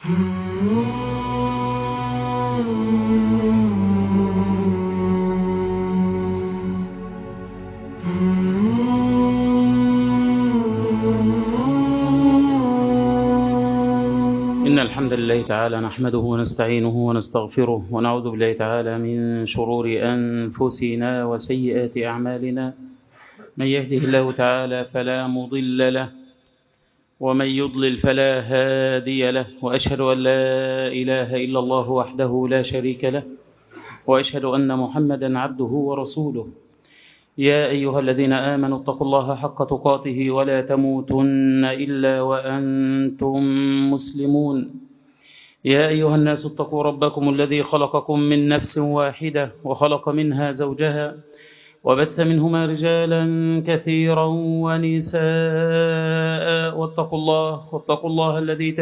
إن الحمد لله تعالى نحمده ونستعينه ونستغفره ونعوذ بالله تعالى من شرور أنفسنا وسيئات أعمالنا. من يهده الله تعالى فلا مضل له ومن يضلل فلا هادي له، وأشهد أن لا إله إلا الله وحده لا شريك له، وأشهد أن محمدا عبده ورسوله. يا أيها الذين آمنوا اتقوا الله حق تقاته ولا تموتن إلا وأنتم مسلمون. يا أيها الناس اتقوا ربكم الذي خلقكم من نفس واحدة وخلق منها زوجها وبث منهما رجالا كثيرا ونساء، واتقوا الله الذي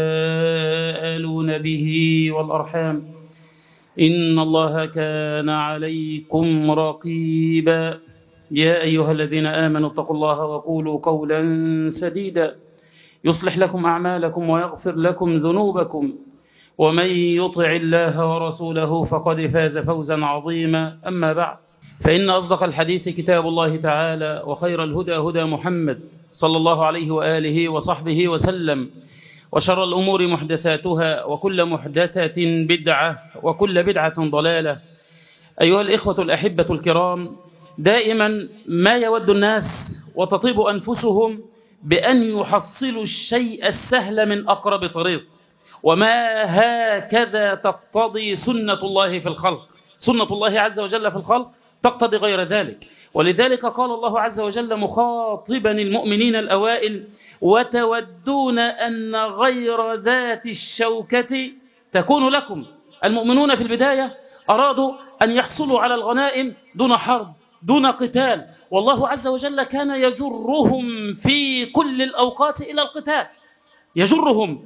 تساءلون به والأرحام، إن الله كان عليكم رقيبا. يا أيها الذين آمنوا اتقوا الله وقولوا قولا سديدا يصلح لكم أعمالكم ويغفر لكم ذنوبكم، ومن يطع الله ورسوله فقد فاز فوزا عظيما. أما بعد، فإن أصدق الحديث كتاب الله تعالى، وخير الهدى هدى محمد صلى الله عليه وآله وصحبه وسلم، وشر الأمور محدثاتها، وكل محدثة بدعة، وكل بدعة ضلالة. أيها الإخوة الأحبة الكرام، دائما ما يود الناس وتطيب أنفسهم بأن يحصلوا الشيء السهل من أقرب طريق، وما هكذا تقتضي سنة الله في الخلق. سنة الله عز وجل في الخلق تقتضي غير ذلك، ولذلك قال الله عز وجل مخاطبا المؤمنين الأوائل: وتودون أن غير ذات الشوكة تكون لكم. المؤمنون في البداية أرادوا أن يحصلوا على الغنائم دون حرب، دون قتال، والله عز وجل كان يجرهم في كل الأوقات إلى القتال. يجرهم،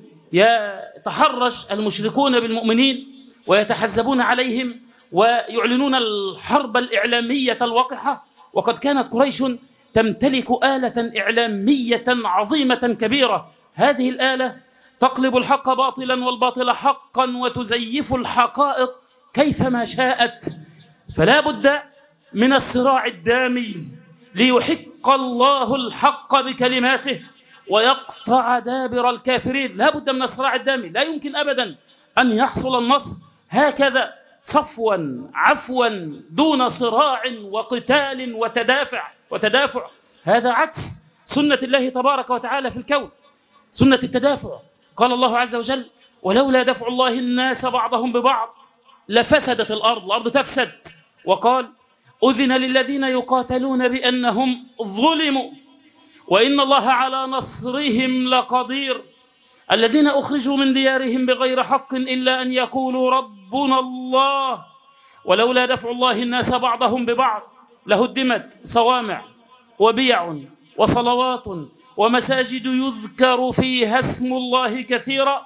يتحرش المشركون بالمؤمنين ويتحزبون عليهم ويعلنون الحرب الإعلامية الوقحة. وقد كانت قريش تمتلك آلة إعلامية عظيمة كبيرة، هذه الآلة تقلب الحق باطلا والباطل حقا وتزيف الحقائق كيفما شاءت. فلا بد من الصراع الدامي ليحق الله الحق بكلماته ويقطع دابر الكافرين. لا بد من الصراع الدامي، لا يمكن أبدا أن يحصل النصر هكذا صفوا عفوا دون صراع وقتال وتدافع. هذا عكس سنة الله تبارك وتعالى في الكون، سنة التدافع. قال الله عز وجل: ولولا دفع الله الناس بعضهم ببعض لفسدت الأرض تفسد. وقال: أذن للذين يقاتلون بأنهم ظلموا وإن الله على نصرهم لقدير. الذين أخرجوا من ديارهم بغير حق إلا أن يقولوا ربنا الله ولولا دفع الله الناس بعضهم ببعض لهدمت صوامع وبيع وصلوات ومساجد يذكر فيها اسم الله كثيرا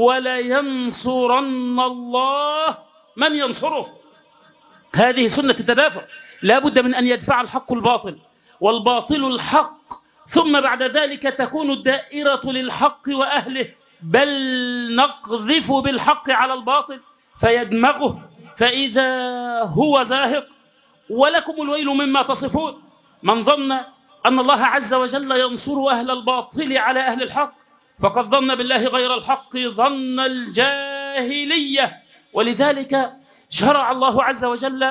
ولينصرن الله من ينصره. هذه سنة التدافع. لا بد من أن يدفع الحق الباطل والباطل الحق، ثم بعد ذلك تكون الدائرة للحق وأهله، بل نقذف بالحق على الباطل فيدمغه فإذا هو زاهق. ولكم الويل مما تصفون. من ظن أن الله عز وجل ينصر أهل الباطل على أهل الحق فقد ظن بالله غير الحق ظن الجاهلية. ولذلك شرع الله عز وجل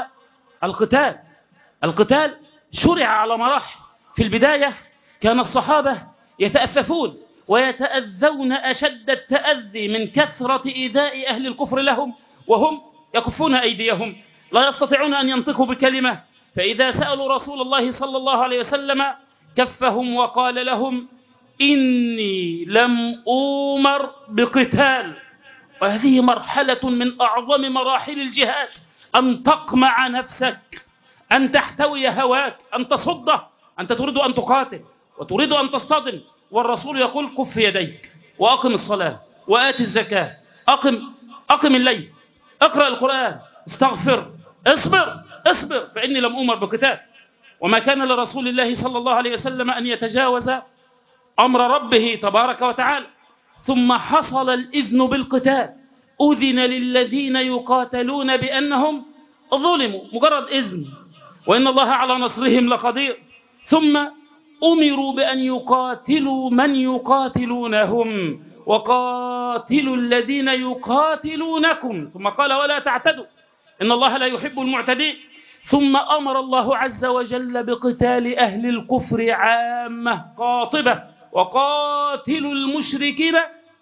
القتال شرع على مراحل. في البداية كان الصحابة يتأففون ويتأذون أشد التأذي من كثرة إيذاء أهل الكفر لهم، وهم يكفون أيديهم، لا يستطيعون أن ينطقوا بكلمة. فإذا سألوا رسول الله صلى الله عليه وسلم كفهم وقال لهم: إني لم أؤمر بقتال. وهذه مرحلة من أعظم مراحل الجهاد، أن تقمع نفسك، أن تحتوي هواك، أن تصده. أنت تريد أن تقاتل وتريد أن تصطدم، والرسول يقول: كف يديك وأقم الصلاة وآت الزكاة، أقم الليل، اقرأ القرآن، استغفر، اصبر فإني لم أؤمر بقتال. وما كان لرسول الله صلى الله عليه وسلم أن يتجاوز أمر ربه تبارك وتعالى. ثم حصل الإذن بالقتال، أذن للذين يقاتلون بأنهم ظلموا، مجرد إذن، وإن الله على نصرهم لقدير. ثم أمروا بأن يقاتلوا من يقاتلونهم، وقاتلوا الذين يقاتلونكم، ثم قال ولا تعتدوا إن الله لا يحب المعتدين. ثم أمر الله عز وجل بقتال أهل الكفر عامة قاطبة، وقاتلوا المشركين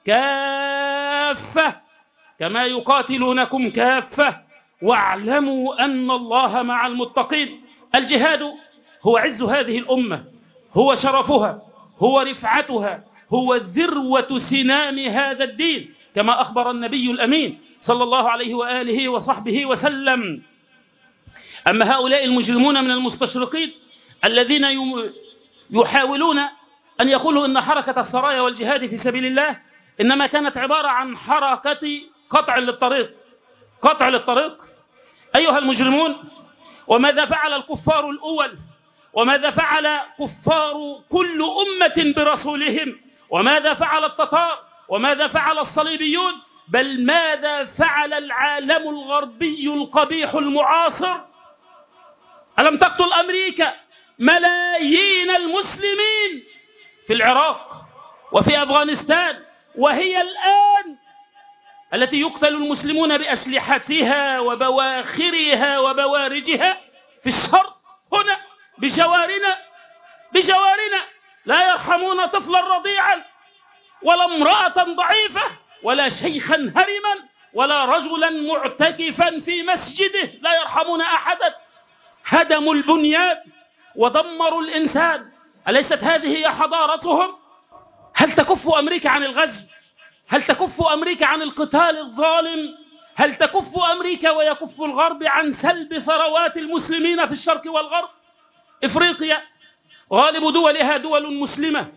كافة كما يقاتلونكم كافة، واعلموا أن الله مع المتقين. الجهاد هو عز هذه الأمة، هو شرفها، هو رفعتها، هو ذروة سنام هذا الدين، كما أخبر النبي الأمين صلى الله عليه وآله وصحبه وسلم. أما هؤلاء المجرمون من المستشرقين الذين يحاولون أن يقولوا إن حركة السرايا والجهاد في سبيل الله إنما كانت عبارة عن حركة قطع للطريق. أيها المجرمون، وماذا فعل الكفار الأول؟ وماذا فعل كفار كل أمة برسولهم؟ وماذا فعل التتار؟ وماذا فعل الصليبيون؟ بل ماذا فعل العالم الغربي القبيح المعاصر؟ ألم تقتل أمريكا ملايين المسلمين في العراق وفي أفغانستان، وهي الآن التي يقتل المسلمون بأسلحتها وبواخرها وبوارجها في الشرق هنا بجوارنا لا يرحمون طفلا رضيعا ولا امرأة ضعيفة ولا شيخا هرما ولا رجلا معتكفا في مسجده، لا يرحمون أحدا. هدموا البنيان ودمروا الإنسان. أليست هذه هي حضارتهم؟ هل تكف أمريكا عن الغزو؟ هل تكف أمريكا عن القتال الظالم؟ هل تكف أمريكا ويكف الغرب عن سلب ثروات المسلمين في الشرق والغرب؟ إفريقيا غالب دولها دول مسلمة،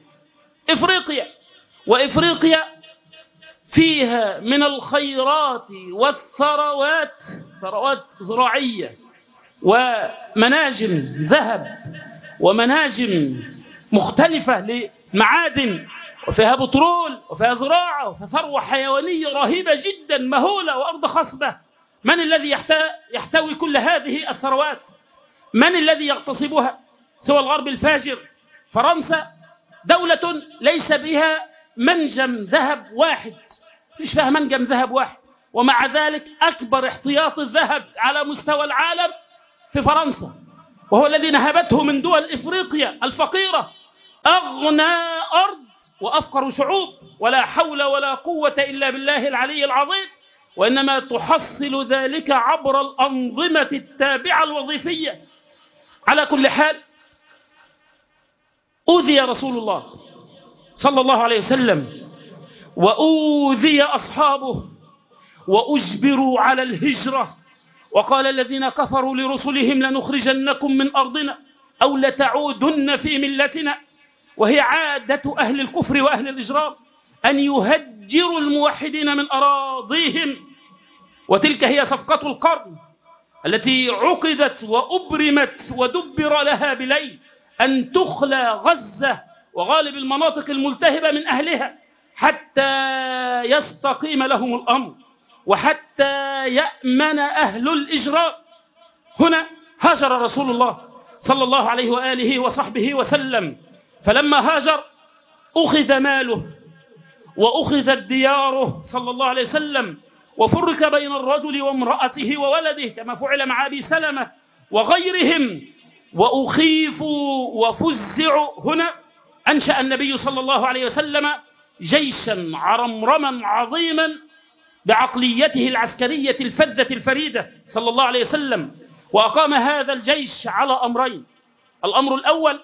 وإفريقيا فيها من الخيرات والثروات، ثروات زراعية ومناجم ذهب ومناجم مختلفة لمعادن، وفيها بترول وفيها زراعة وفيها ثروة حيوانية رهيبة جدا مهولة وأرض خصبة. من الذي يحتوي كل هذه الثروات؟ من الذي يغتصبها سوى الغرب الفاجر؟ فرنسا دولة ليس بها منجم ذهب واحد، مش فيها منجم ذهب واحد، ومع ذلك أكبر احتياط الذهب على مستوى العالم في فرنسا، وهو الذي نهبته من دول إفريقيا الفقيرة. أغنى أرض وأفقر شعوب، ولا حول ولا قوة إلا بالله العلي العظيم، وإنما تحصل ذلك عبر الأنظمة التابعة الوظيفية. على كل حال، أوذي رسول الله صلى الله عليه وسلم وأوذي أصحابه وأجبروا على الهجرة، وقال الذين كفروا لرسلهم لنخرجنكم من أرضنا أو لتعودن في ملتنا. وهي عادة أهل الكفر وأهل الإجرام أن يهجروا الموحدين من أراضيهم، وتلك هي صفقة القرن التي عقدت وأبرمت ودبر لها بليل، أن تخلى غزة وغالب المناطق الملتهبة من أهلها حتى يستقيم لهم الأمر وحتى يأمن أهل الإجرام. هنا هاجر رسول الله صلى الله عليه وآله وصحبه وسلم، فلما هاجر أخذ ماله وأخذت دياره صلى الله عليه وسلم، وفرق بين الرجل وامرأته وولده كما فعل مع أبي سلمة وغيرهم، وأخيفوا وفزعوا. هنا أنشأ النبي صلى الله عليه وسلم جيشا عرمرما عظيما بعقليته العسكرية الفذة الفريدة صلى الله عليه وسلم، وأقام هذا الجيش على أمرين. الأمر الأول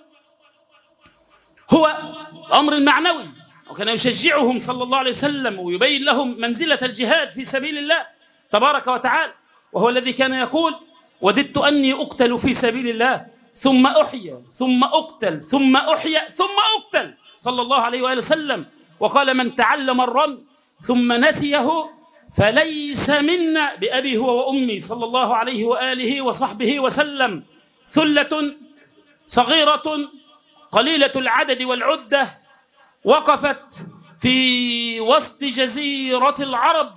هو الأمر المعنوي، وكان يشجعهم صلى الله عليه وسلم ويبين لهم منزلة الجهاد في سبيل الله تبارك وتعالى، وهو الذي كان يقول: وددت أني أقتل في سبيل الله ثم أحيا ثم أقتل ثم أحيا ثم أقتل، صلى الله عليه وآله وسلم. وقال: من تعلم الرمي ثم نسيه فليس منا، بأبي هو وأمي، صلى الله عليه وآله وصحبه وسلم. ثلة صغيرة قليلة العدد والعدة وقفت في وسط جزيرة العرب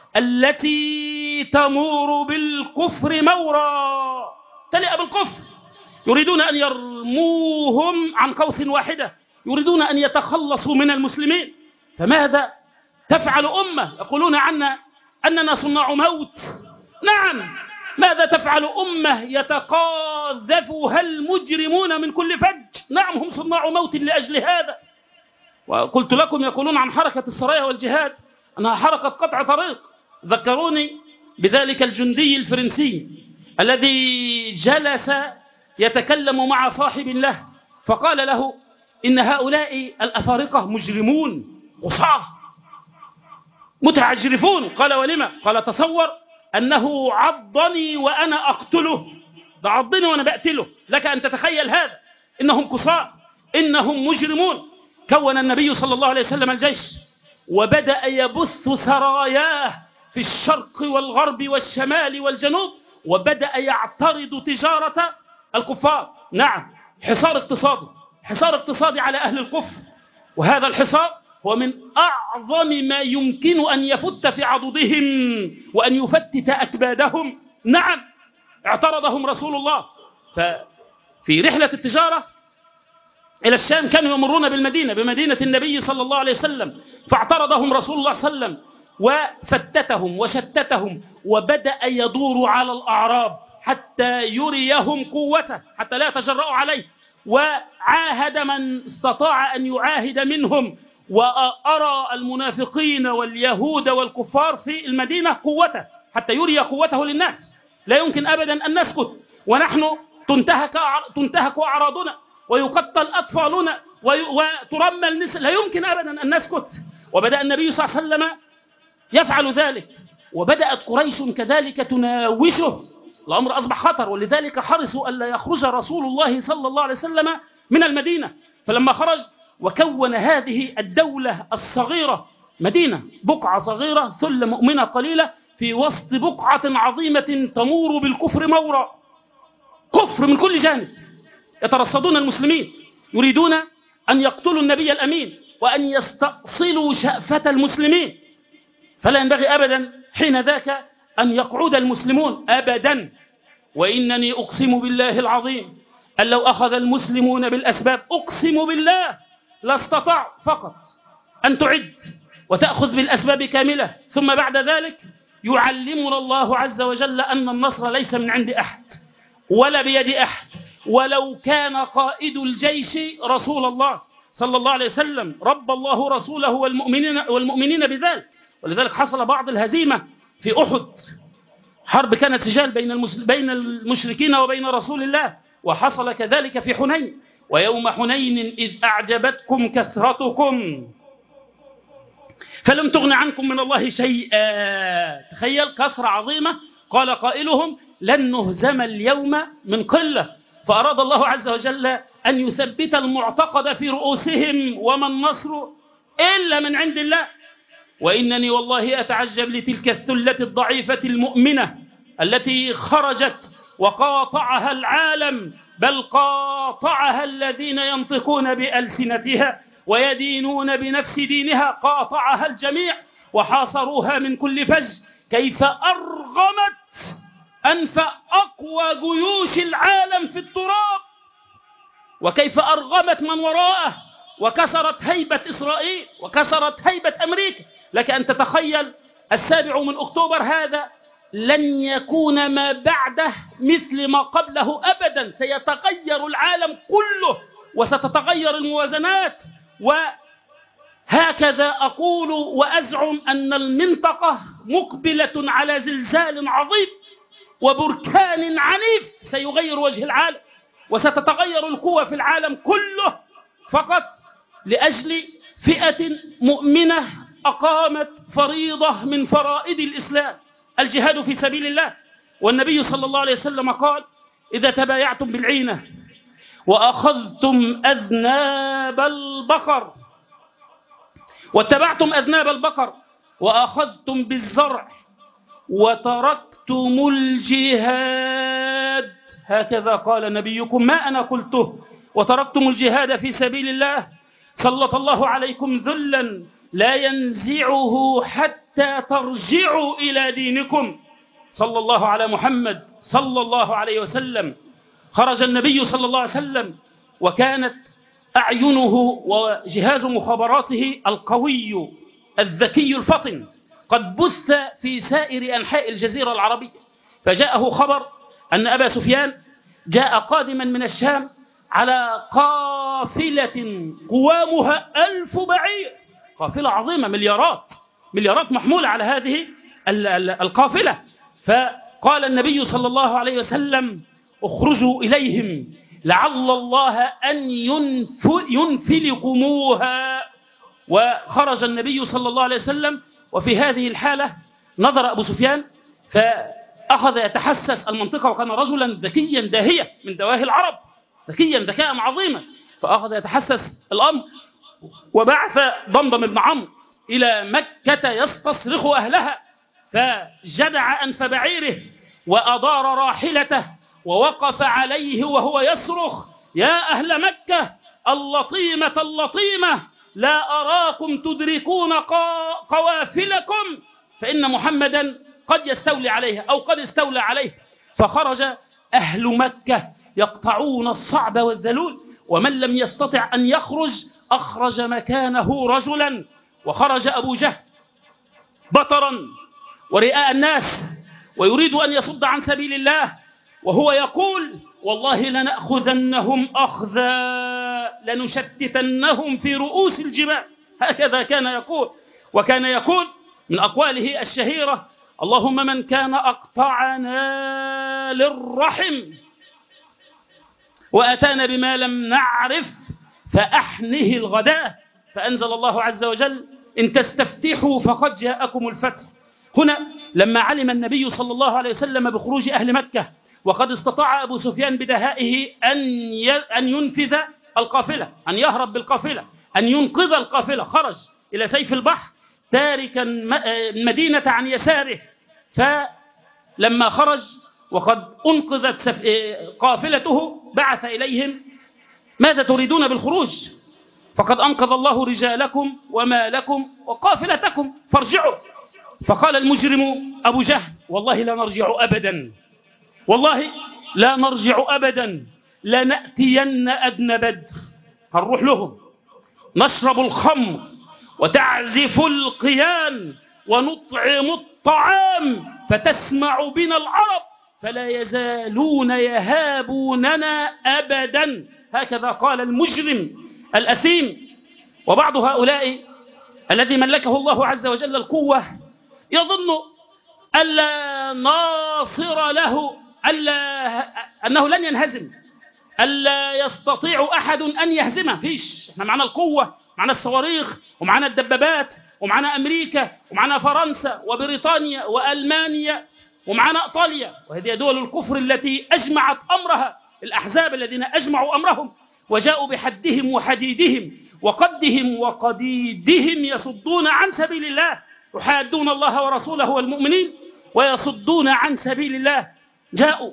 التي تمور بالكفر مورا، تلئ بالكفر، يريدون أن يرموهم عن قوس واحدة، يريدون أن يتخلصوا من المسلمين. فماذا تفعل أمة يقولون عنا أننا صناع موت؟ نعم، ماذا تفعل أمة يتقاذفها المجرمون من كل فج؟ نعم، هم صناع موت لأجل هذا. وقلت لكم يقولون عن حركة السرايا والجهاد أنها حركة قطع طريق. ذكروني بذلك الجندي الفرنسي الذي جلس يتكلم مع صاحب له، فقال له إن هؤلاء الأفارقة مجرمون قصاة متعجرفون. قال ولما؟ قال تصور أنه عضني وأنا أقتله، ده عضني وأنا بقتله، لك أن تتخيل هذا. إنهم قصاة، إنهم مجرمون. كون النبي صلى الله عليه وسلم الجيش وبدأ يبث سراياه في الشرق والغرب والشمال والجنوب، وبدأ يعترض تجارة الكفار. نعم، حصار اقتصادي على أهل الكفر، وهذا الحصار هو من أعظم ما يمكن أن يفت في عضدهم وأن يفتت أكبادهم. نعم، اعترضهم رسول الله. ففي رحلة التجارة إلى الشام كانوا يمرون بمدينة النبي صلى الله عليه وسلم، فاعترضهم رسول الله صلى الله عليه وسلم وفتتهم وشتتهم، وبدأ يدور على الأعراب حتى يريهم قوته، حتى لا يتجرؤوا عليه. وعاهد من استطاع أن يعاهد منهم، وأرى المنافقين واليهود والكفار في المدينة قوته حتى يري قوته للناس. لا يمكن أبدا أن نسكت ونحن تنتهك أعراضنا ويقتل أطفالنا وترمى النساء، لا يمكن أبدا أن نسكت. وبدأ النبي صلى الله عليه وسلم يفعل ذلك، وبدأت قريش كذلك تناوشه. الأمر أصبح خطر، ولذلك حرصوا ألا يخرج رسول الله صلى الله عليه وسلم من المدينة. فلما خرج وكون هذه الدولة الصغيرة، مدينة بقعة صغيرة ثلة مؤمنة قليلة في وسط بقعة عظيمة تمور بالكفر مورا، كفر من كل جانب. يترصدون المسلمين، يريدون أن يقتلوا النبي الأمين وأن يستأصلوا شأفة المسلمين. فلا ينبغي أبدا حين ذاك أن يقعد المسلمون أبدا. وإنني أقسم بالله العظيم أن لو أخذ المسلمون بالأسباب، أقسم بالله لا استطاع فقط أن تعد وتأخذ بالأسباب كاملة، ثم بعد ذلك يعلمنا الله عز وجل أن النصر ليس من عند أحد ولا بيد أحد، ولو كان قائد الجيش رسول الله صلى الله عليه وسلم. رب الله رسوله والمؤمنين بذلك. ولذلك حصل بعض الهزيمة في أحد، حرب كانت سجال بين المشركين وبين رسول الله. وحصل كذلك في حنين، ويوم حنين إذ أعجبتكم كثرتكم فلم تغن عنكم من الله شيئا. تخيل، كثرة عظيمة، قال قائلهم لن نهزم اليوم من قلة. فأراد الله عز وجل أن يثبت المعتقد في رؤوسهم، وما النصر إلا من عند الله. وإنني والله أتعجب لتلك الثلة الضعيفة المؤمنة التي خرجت وقاطعها العالم، بل قاطعها الذين ينطقون بألسنتها ويدينون بنفس دينها، قاطعها الجميع وحاصروها من كل فج. كيف أرغمت أنف أقوى جيوش العالم في التراب، وكيف أرغمت من وراءه، وكسرت هيبة إسرائيل وكسرت هيبة أمريكا. لك أن تتخيل 7 أكتوبر هذا لن يكون ما بعده مثل ما قبله أبدا. سيتغير العالم كله وستتغير الموازنات. وهكذا أقول وأزعم أن المنطقة مقبلة على زلزال عظيم وبركان عنيف سيغير وجه العالم، وستتغير القوى في العالم كله فقط لأجل فئة مؤمنة أقامت فريضة من فرائض الإسلام، الجهاد في سبيل الله. والنبي صلى الله عليه وسلم قال إذا تبايعتم بالعينة وأخذتم أذناب البقر واتبعتم أذناب البقر وأخذتم بالزرع وتركتم الجهاد، هكذا قال نبيكم ما أنا قلته، وتركتم الجهاد في سبيل الله، سلط الله عليكم ذلا لا ينزعه حتى ترجعوا إلى دينكم. صلى الله على محمد صلى الله عليه وسلم. خرج النبي صلى الله عليه وسلم وكانت أعينه وجهاز مخابراته القوي الذكي الفطن قد بث في سائر أنحاء الجزيرة العربية، فجاءه خبر أن أبا سفيان جاء قادما من الشام على قافلة قوامها 1000 بعير، قافلة عظيمة، مليارات محمولة على هذه القافلة. فقال النبي صلى الله عليه وسلم: اخرجوا إليهم لعل الله أن ينفلقموها. وخرج النبي صلى الله عليه وسلم، وفي هذه الحالة نظر أبو سفيان فأخذ يتحسس المنطقة، وكان رجلا ذكيا داهية من دواهي العرب، ذكيا ذكاء عظيما، فأخذ يتحسس الأمر وبعث ضمضم بن عمرو إلى مكة يستصرخ أهلها، فجدع أنف بعيره وأدار راحلته ووقف عليه وهو يصرخ: يا أهل مكة اللطيمة اللطيمة، لا أراكم تدركون قوافلكم، فإن محمدا قد يستولي عليها أو قد استولى عليه. فخرج أهل مكة يقطعون الصعب والذلول، ومن لم يستطع أن يخرج أخرج مكانه رجلا. وخرج أبو جهل بطرا ورئاء الناس ويريد أن يصد عن سبيل الله، وهو يقول: والله لنأخذنهم أخذا لنشتتنهم في رؤوس الجبال. هكذا كان يقول. وكان يقول من أقواله الشهيرة: اللهم من كان أقطعنا للرحم وأتانا بما لم نعرف فأحنه الغداء. فأنزل الله عز وجل: إن تستفتحوا فقد جاءكم الفتح. هنا لما علم النبي صلى الله عليه وسلم بخروج أهل مكة، وقد استطاع أبو سفيان بدهائه أن ينفذ القافلة، أن يهرب بالقافلة، أن ينقذ القافلة، خرج إلى سيف البحر تاركا المدينة عن يساره. فلما خرج وقد أنقذت قافلته بعث إليهم: ماذا تريدون بالخروج؟ فقد أنقذ الله رجالكم ومالكم وقافلتكم فارجعوا. فقال المجرم أبو جهل: والله لا نرجع أبدا، والله لا نرجع أبدا، لنأتين أدنى بدر، هنروح لهم نشرب الخمر وتعزف القيان ونطعم الطعام فتسمع بنا العرب فلا يزالون يهابوننا أبدا. هكذا قال المجرم الأثيم. وبعض هؤلاء الذي ملكه الله عز وجل القوة يظن ألا ناصر له، أنه لن ينهزم، ألا يستطيع أحد أن يهزمه. فيش، احنا معنا القوة، معنا الصواريخ، ومعنا الدبابات، ومعنا أمريكا، ومعنا فرنسا وبريطانيا وألمانيا، ومعنا إيطاليا، وهذه دول الكفر التي أجمعت أمرها، الأحزاب الذين أجمعوا أمرهم وجاءوا بحدهم وحديدهم وقدهم وقديدهم يصدون عن سبيل الله، يحادون الله ورسوله والمؤمنين ويصدون عن سبيل الله. جاءوا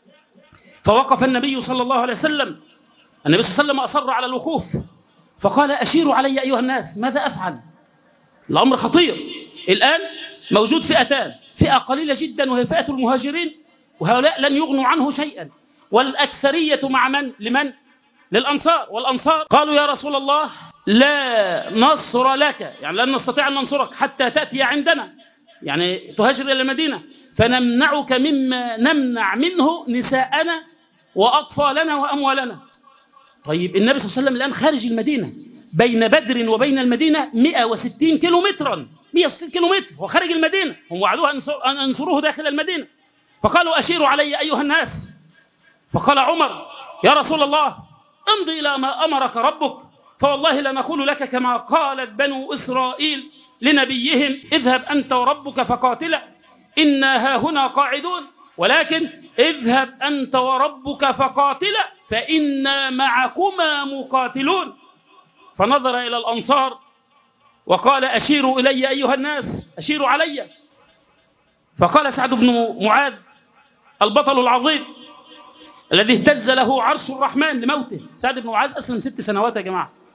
فوقف النبي صلى الله عليه وسلم. النبي صلى الله عليه وسلم أصر على الوقوف، فقال: أشيروا علي أيها الناس، ماذا أفعل؟ الأمر خطير. الآن موجود فئتان، فئة قليلة جدا وهي فئة المهاجرين، وهؤلاء لن يغنوا عنه شيئا، والأكثرية مع من؟ لمن؟ للأنصار. والأنصار قالوا: يا رسول الله لا نصر لك، يعني لن نستطيع أن ننصرك حتى تأتي عندنا، يعني تهاجر إلى المدينة، فنمنعك مما نمنع منه نساءنا وأطفالنا وأموالنا. طيب النبي صلى الله عليه وسلم الآن خارج المدينة، بين بدر وبين المدينة 160 كيلومترا، 160 كيلومتر، هو خارج المدينة، هم وعدوه أن أنصروه داخل المدينة. فقالوا: أشيروا علي أيها الناس. فقال عمر: يا رسول الله امضي إلى ما أمرك ربك، فوالله لنقول لك كما قالت بنو إسرائيل لنبيهم: اذهب أنت وربك فقاتلا إنا هاهنا قاعدون، ولكن اذهب أنت وربك فقاتلا فإنا معكما مقاتلون. فنظر إلى الأنصار وقال: أشيروا إلي أيها الناس، أشيروا علي. فقال سعد بن معاذ البطل العظيم الذي اهتز له عرش الرحمن لموته، سعد بن معاذ أسلم 6 سنوات يا جماعة،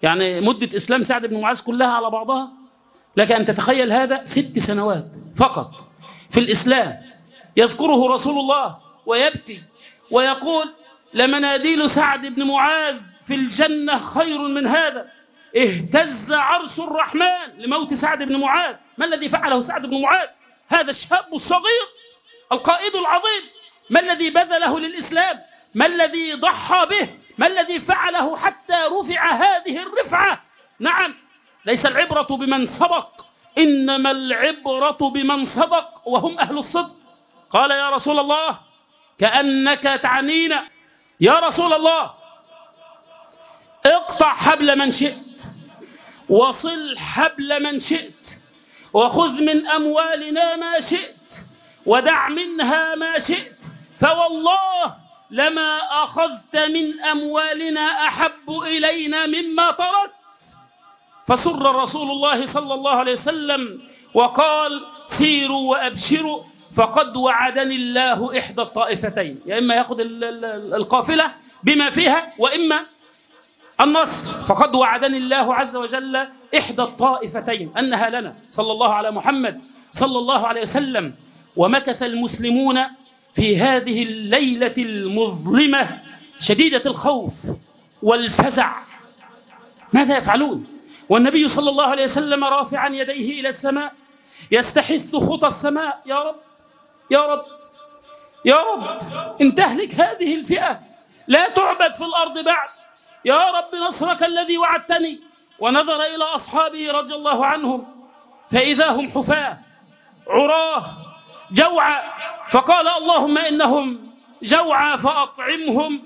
يعني مدة إسلام سعد بن معاذ كلها على بعضها لك أن تتخيل هذا 6 سنوات فقط في الإسلام، يذكره رسول الله ويبكي ويقول لمناديل سعد بن معاذ في الجنة خير من هذا. اهتز عرش الرحمن لموت سعد بن معاذ. ما الذي فعله سعد بن معاذ؟ هذا الشاب الصغير القائد العظيم، ما الذي بذله للإسلام؟ ما الذي ضحى به؟ ما الذي فعله حتى رفع هذه الرفعة؟ نعم، ليس العبرة بمن سبق، إنما العبرة بمن صدق وهم أهل الصدق. قال يا رسول الله كأنك تعنينا، يا رسول الله اقطع حبل من شئت وصل حبل من شئت وخذ من أموالنا ما شئت ودع منها ما شئت، فوالله لما أخذت من أموالنا أحب إلينا مما تركت. فسر رسول الله صلى الله عليه وسلم وقال سيروا وأبشروا فقد وعدني الله إحدى الطائفتين، يا إما يأخذ القافلة بما فيها وإما النصر. فقد وعدني الله عز وجل إحدى الطائفتين أنها لنا، صلى الله على محمد صلى الله عليه وسلم. ومكث المسلمون في هذه الليلة المظلمة شديدة الخوف والفزع، ماذا يفعلون؟ والنبي صلى الله عليه وسلم رافعا يديه إلى السماء يستحث خطى السماء، يا رب يا رب يا رب إن تهلك هذه الفئة لا تعبد في الأرض بعد، يا رب نصرك الذي وعدتني. ونظر إلى أصحابه رضي الله عنهم فإذا هم حفاة عراه جوعى، فقال اللهم إنهم جوعى فأطعمهم،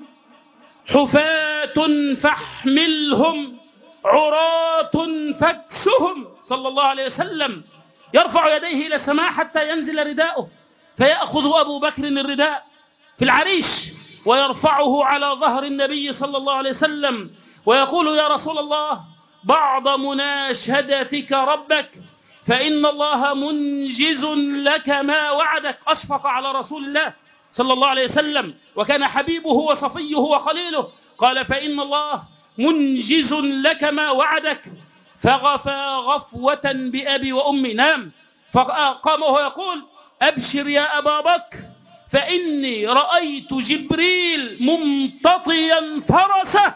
حفاة فاحملهم، عراة فاكسهم، صلى الله عليه وسلم. يرفع يديه إلى السماء حتى ينزل رداؤه، فيأخذ أبو بكر الرداء في العريش ويرفعه على ظهر النبي صلى الله عليه وسلم ويقول يا رسول الله بعض مناشدتك ربك فإن الله منجز لك ما وعدك. أشفق على رسول الله صلى الله عليه وسلم وكان حبيبه وصفيه وخليله، قال فإن الله منجز لك ما وعدك. فغفى غفوة بأبي وأمي، نام. فقام وهو يقول أبشر يا أبا بكر فإني رأيت جبريل ممتطيا فرسه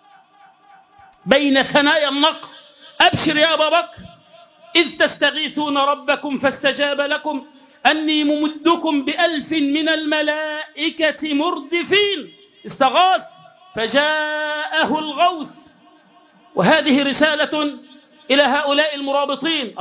بين ثنايا النقر. أبشر يا أبا بكر إذ تستغيثون ربكم فاستجاب لكم أني ممدكم ب1000 من الملائكة مردفين. استغاث فجاءه الغوث. وهذه رسالة إلى هؤلاء المرابطين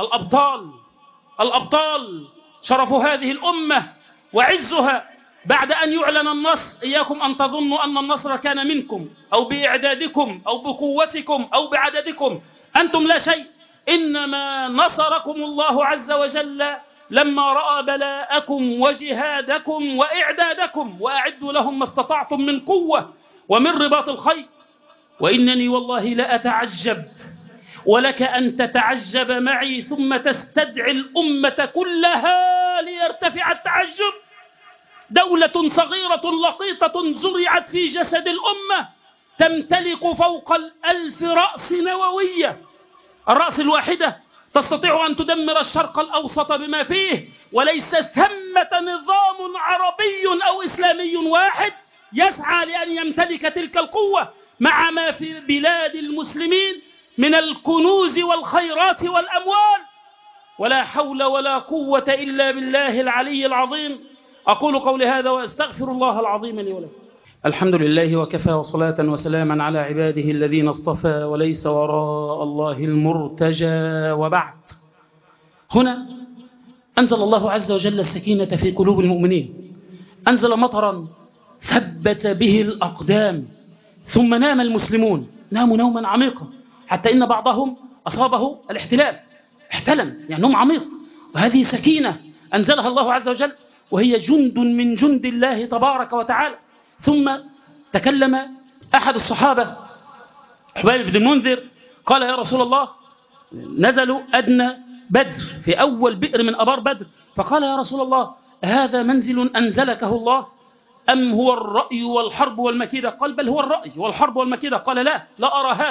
الأبطال شرف هذه الأمة وعزها. بعد أن يعلن النصر إياكم أن تظنوا أن النصر كان منكم أو بإعدادكم أو بقوتكم أو بعددكم، أنتم لا شيء، إنما نصركم الله عز وجل لما رأى بلاءكم وجهادكم وإعدادكم. وأعدوا لهم ما استطعتم من قوة ومن رباط الخيل. وإنني والله لا أتعجب ولك أن تتعجب معي ثم تستدعي الأمة كلها ليرتفع التعجب. دولة صغيرة لقيطة زرعت في جسد الأمة تمتلك فوق 1000 رأس نووية. الرأس الواحدة تستطيع أن تدمر الشرق الأوسط بما فيه، وليس ثمة نظام عربي أو إسلامي واحد يسعى لأن يمتلك تلك القوة مع ما في بلاد المسلمين من الكنوز والخيرات والأموال. ولا حول ولا قوة إلا بالله العلي العظيم. أقول قولي هذا وأستغفر الله العظيم لي ولكم. الحمد لله وكفى وصلاة وسلاما على عباده الذين اصطفى وليس وراء الله المرتجى. وبعد، هنا أنزل الله عز وجل السكينة في قلوب المؤمنين، أنزل مطرا ثبت به الأقدام، ثم نام المسلمون، ناموا نوما عميقا حتى إن بعضهم أصابه الاحتلام، احتلم يعني نوم عميق. وهذه سكينة أنزلها الله عز وجل وهي جند من جند الله تبارك وتعالى. ثم تكلم أحد الصحابة حبيب بن المنذر قال يا رسول الله نزلوا أدنى بدر في أول بئر من أبار بدر، فقال يا رسول الله هذا منزل أنزلكه الله أم هو الرأي والحرب والمكيدة؟ قال بل هو الرأي والحرب والمكيدة. قال لا أرى هذا،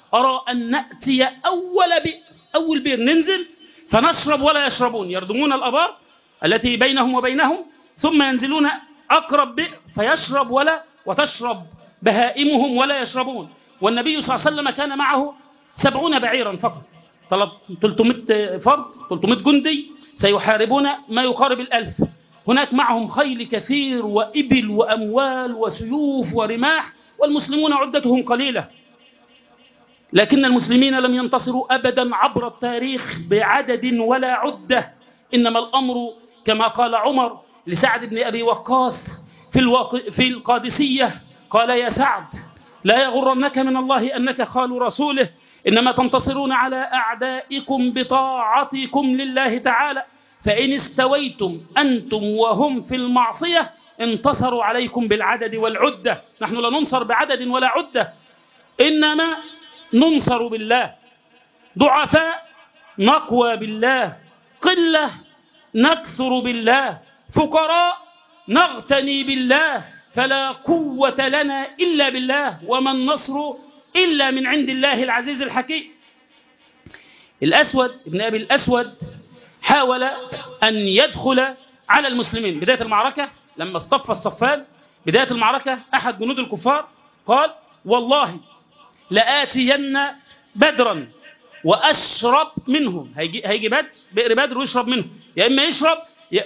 أرى أن نأتي أول بئر ننزل فنشرب ولا يشربون، يردمون الأبار التي بينهم وبينهم ثم ينزلون أقرب بئر فيشرب وتشرب بهائمهم ولا يشربون. والنبي صلى الله عليه وسلم كان معه 70 بعيرا فقط، 300 فرد، 300 جندي سيحاربون ما يقارب 1000. هناك معهم خيل كثير وإبل وأموال وسيوف ورماح، والمسلمون عدتهم قليلة. لكن المسلمين لم ينتصروا أبدا عبر التاريخ بعدد ولا عدة، إنما الأمر كما قال عمر لسعد بن أبي وقاص في القادسية، قال: يا سعد، لا يغرنك من الله أنك خال رسوله، إنما تنتصرون على أعدائكم بطاعتكم لله تعالى، فإن استويتم أنتم وهم في المعصية انتصروا عليكم بالعدد والعدة. نحن لا ننصر بعدد ولا عدة، إنما ننصر بالله. ضعفاء نقوى بالله، قلة نكثر بالله، فقراء نغتني بالله، فلا قوة لنا إلا بالله، وما النصر إلا من عند الله العزيز الحكيم. الأسود ابن أبي الأسود حاول أن يدخل على المسلمين بداية المعركة. لما اصطف الصفان بداية المعركة، أحد جنود الكفار قال: والله لآتين بدرا وأشرب منه. هيجي بئر بدر ويشرب منه، يا إما يشرب